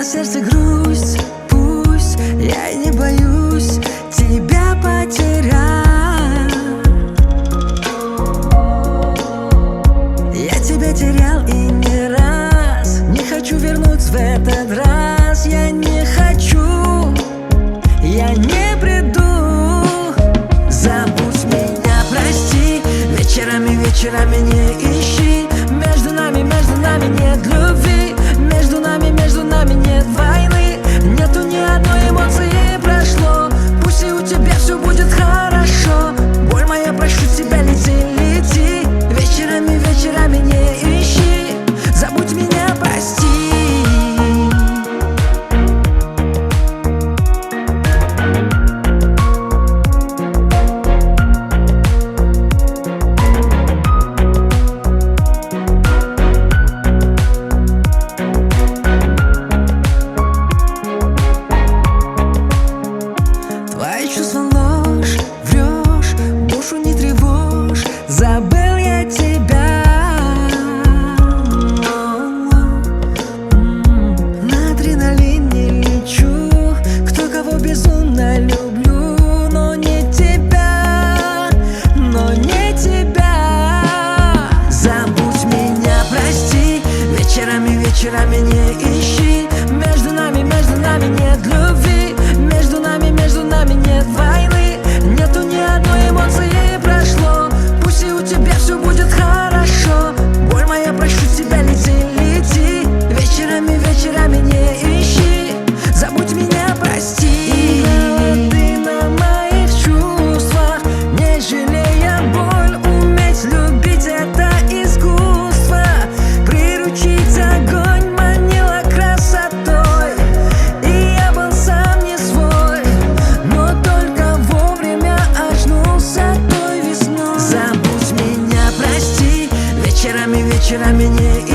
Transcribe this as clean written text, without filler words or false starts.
на сердце грусть, пусть я и не боюсь тебя потерять. Я тебя терял и не раз, не хочу вернуться в этот раз. Я не хочу, я не приду. Забудь меня, прости, вечерами не ищи. Между нами нет любви, между нами нет войны. Нету ни одной эмоции, прошло. Пусть и у тебя все будет хорошо. Боль моя, прошу тебя, лети, лети. Вечерами не ищи. Забудь меня, прости. Чувства ложь, врешь, душу не тревожь. Забыл я тебя. На адреналине лечу, кто кого безумно люблю. Но не тебя, но не тебя. Забудь меня, прости, вечерами не ищи. Между нами нет любви, между нами нет войны. Нету ни одной эмоции, прошло. Пусть и у тебя все будет хорошо. Боль моя, прошу тебя, лети, лети. Вечерами не ищи. Забудь меня, прости. Ты на моих чувствах, не жалея боль. Уметь любить — это искусство. Приручить огонь манила красотой. И я был сам не свой, но только вовремя очнулся той весной. Забудь меня, прости, вечерами не